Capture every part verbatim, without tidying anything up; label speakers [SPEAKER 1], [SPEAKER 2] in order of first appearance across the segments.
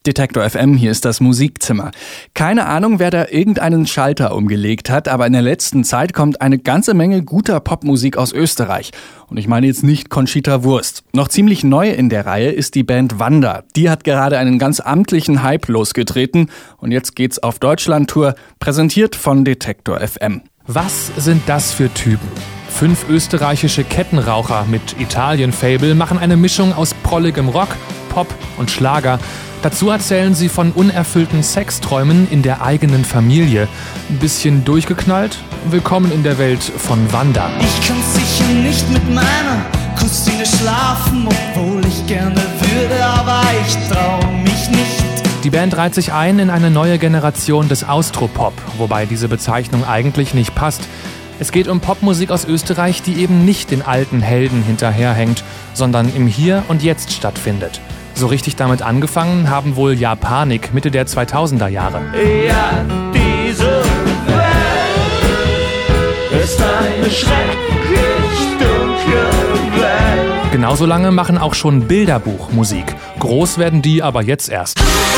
[SPEAKER 1] Detektor F M, hier ist das Musikzimmer. Keine Ahnung, wer da irgendeinen Schalter umgelegt hat, aber in der letzten Zeit kommt eine ganze Menge guter Popmusik aus Österreich. Und ich meine jetzt nicht Conchita Wurst. Noch ziemlich neu in der Reihe ist die Band Wanda. Die hat gerade einen ganz amtlichen Hype losgetreten und jetzt geht's auf Deutschland-Tour, präsentiert von Detektor F M.
[SPEAKER 2] Was sind das für Typen? Fünf österreichische Kettenraucher mit Italien-Fable machen eine Mischung aus prolligem Rock, Pop und Schlager. Dazu erzählen sie von unerfüllten Sexträumen in der eigenen Familie. Ein bisschen durchgeknallt? Willkommen in der Welt von Wanda.
[SPEAKER 3] Ich kann sicher nicht mit meiner Cousine schlafen, obwohl ich gerne würde, aber ich trau mich nicht.
[SPEAKER 2] Die Band reiht sich ein in eine neue Generation des Austropop, wobei diese Bezeichnung eigentlich nicht passt. Es geht um Popmusik aus Österreich, die eben nicht den alten Helden hinterherhängt, sondern im Hier und Jetzt stattfindet. So richtig damit angefangen haben wohl Japanik Mitte der zweitausender Jahre.
[SPEAKER 4] Ja, diese Welt ist eine schrecklich dunkle Welt.
[SPEAKER 2] Genauso lange machen auch schon Bilderbuchmusik. Groß werden die aber jetzt erst.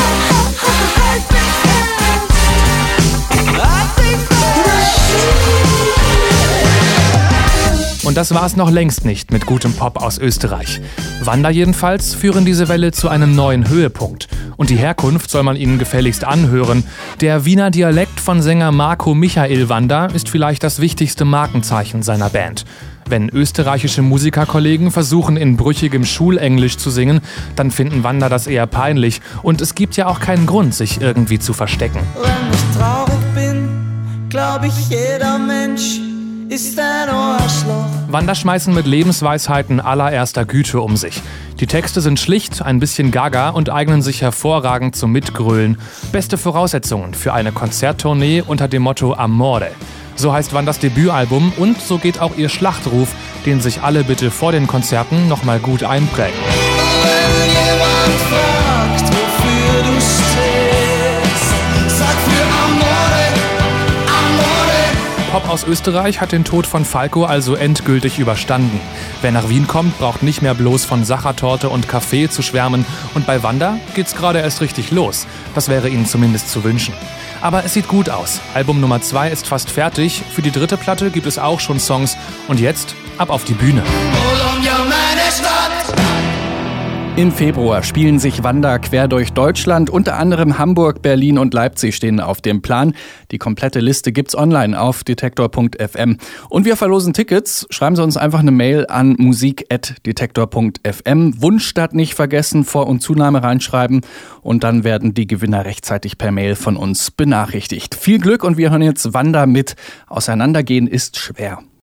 [SPEAKER 2] Und das war es noch längst nicht mit gutem Pop aus Österreich. Wanda jedenfalls führen diese Welle zu einem neuen Höhepunkt. Und die Herkunft soll man ihnen gefälligst anhören. Der Wiener Dialekt von Sänger Marco Michael Wanda ist vielleicht das wichtigste Markenzeichen seiner Band. Wenn österreichische Musikerkollegen versuchen, in brüchigem Schulenglisch zu singen, dann finden Wanda das eher peinlich. Und es gibt ja auch keinen Grund, sich irgendwie zu verstecken.
[SPEAKER 3] Wenn ich traurig bin, glaub ich, jeder Mensch ist ein Arschloch.
[SPEAKER 2] Wanda schmeißen mit Lebensweisheiten allererster Güte um sich. Die Texte sind schlicht, ein bisschen gaga und eignen sich hervorragend zum Mitgrölen. Beste Voraussetzungen für eine Konzerttournee unter dem Motto Amore. So heißt Wandas Debütalbum und so geht auch ihr Schlachtruf, den sich alle bitte vor den Konzerten nochmal gut einprägen.
[SPEAKER 3] Wenn jemand fragt, wofür du stehst, sag für Amore, Amore.
[SPEAKER 2] Pop aus Österreich hat den Tod von Falco also endgültig überstanden. Wer nach Wien kommt, braucht nicht mehr bloß von Sachertorte und Kaffee zu schwärmen. Und bei Wanda geht's gerade erst richtig los. Das wäre ihnen zumindest zu wünschen. Aber es sieht gut aus. Album Nummer zwei ist fast fertig. Für die dritte Platte gibt es auch schon Songs. Und jetzt ab auf die Bühne.
[SPEAKER 3] Colombia, meine Stadt.
[SPEAKER 1] Im Februar spielen sich Wanda quer durch Deutschland, unter anderem Hamburg, Berlin und Leipzig stehen auf dem Plan. Die komplette Liste gibt's online auf detektor punkt f m. Und wir verlosen Tickets. Schreiben Sie uns einfach eine Mail an musik at detektor punkt f m. Wunschstadt nicht vergessen, Vor- und Zunahme reinschreiben und dann werden die Gewinner rechtzeitig per Mail von uns benachrichtigt. Viel Glück und wir hören jetzt Wanda mit Auseinandergehen ist schwer.